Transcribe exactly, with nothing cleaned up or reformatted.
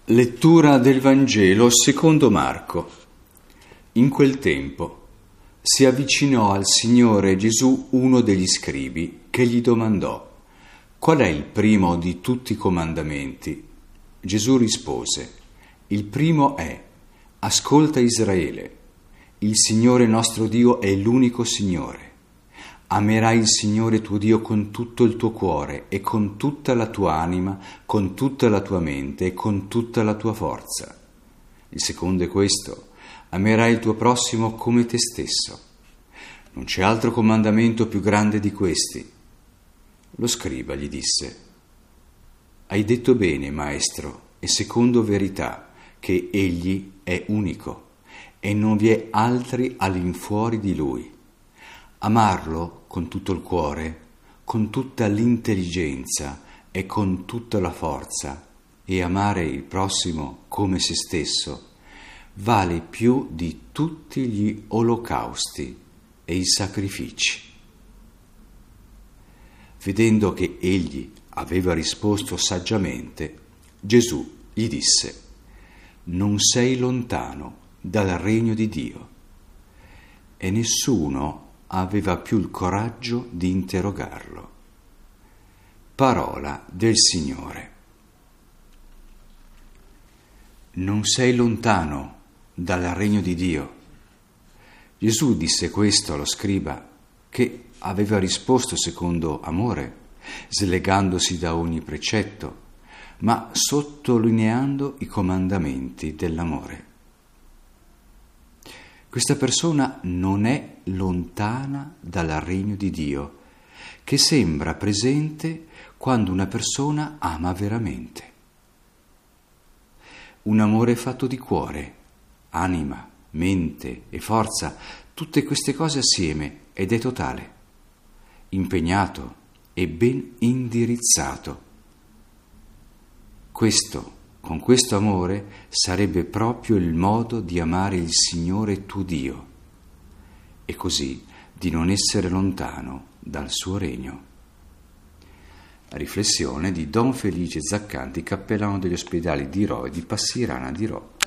Lettura del Vangelo secondo Marco. In quel tempo si avvicinò al Signore Gesù uno degli scribi che gli domandò: qual è il primo di tutti i comandamenti? Gesù rispose: il primo è: ascolta Israele, il Signore nostro Dio è l'unico Signore. Amerai il Signore tuo Dio con tutto il tuo cuore e con tutta la tua anima, con tutta la tua mente e con tutta la tua forza. Il secondo è questo: amerai il tuo prossimo come te stesso. Non c'è altro comandamento più grande di questi. Lo scriba gli disse: hai detto bene, maestro, e secondo verità, che egli è unico e non vi è altri all'infuori di lui. Amarlo con tutto il cuore, con tutta l'intelligenza e con tutta la forza, e amare il prossimo come se stesso, vale più di tutti gli olocausti e i sacrifici. Vedendo che egli aveva risposto saggiamente, Gesù gli disse: non sei lontano dal regno di Dio. E nessuno aveva più il coraggio di interrogarlo. Parola del Signore. Non sei lontano dal regno di Dio. Gesù disse questo allo scriba, che aveva risposto secondo amore, slegandosi da ogni precetto, ma sottolineando i comandamenti dell'amore. Questa persona non è lontana dal regno di Dio, che sembra presente quando una persona ama veramente. Un amore fatto di cuore, anima, mente e forza, tutte queste cose assieme, ed è totale, impegnato e ben indirizzato. Questo Con questo amore sarebbe proprio il modo di amare il Signore tuo Dio e così di non essere lontano dal suo regno. Riflessione di Don Felice Zaccanti, cappellano degli ospedali di Rho e di Passirana di Rho.